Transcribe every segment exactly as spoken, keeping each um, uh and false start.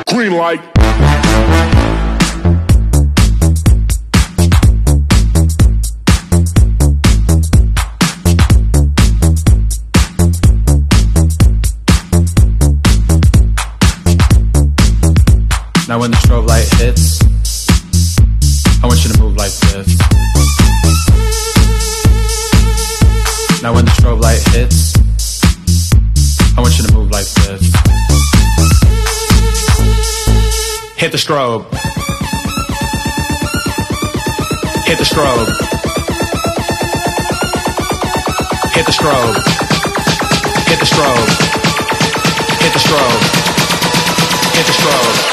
Green light. Now when the strobe light hits, I want you to move like this. Now when the strobe light hits, I want you to move like this. Hit the strobe. Hit the strobe. Hit the strobe. Hit the strobe. Hit the strobe. Hit the strobe.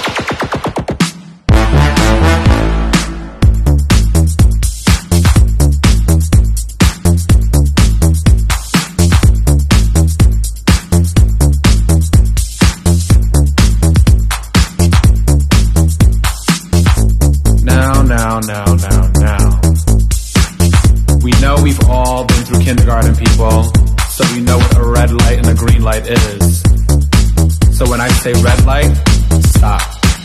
Now, now, now, now. We know we've all been through kindergarten, people, so we know what a red light and a green light is. So when I say red light, stop.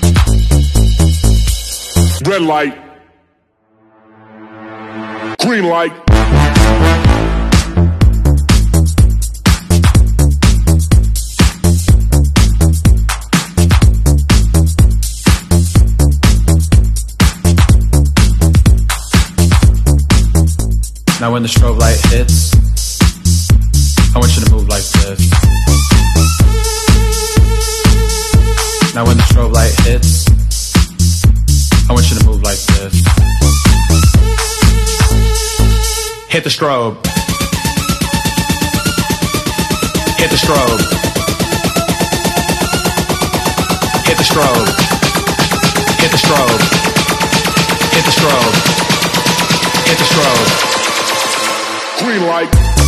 Red light. Green light. Now when the strobe light hits, I want you to move like this. Now when the strobe light hits, I want you to move like this. Hit the strobe. Hit the strobe. Hit the strobe. Hit the strobe. Hit the strobe. Hit the strobe. Green light.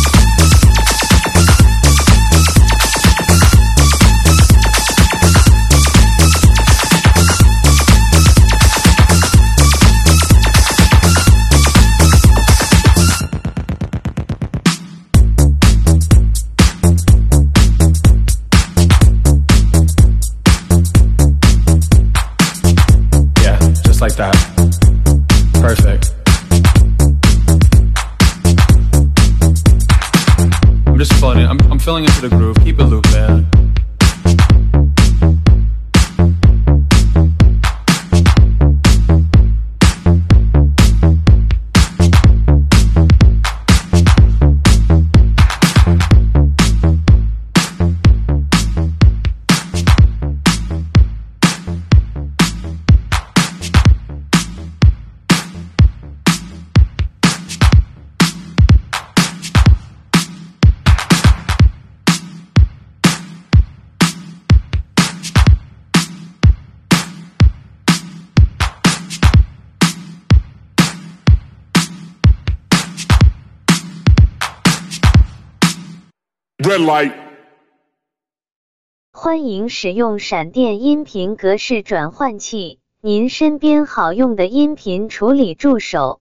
Yeah, just like that. Perfect. I'm just floating. I'm, I'm filling into the groove. Keep it looped, man. Red light. 欢迎使用闪电音频格式转换器，您身边好用的音频处理助手。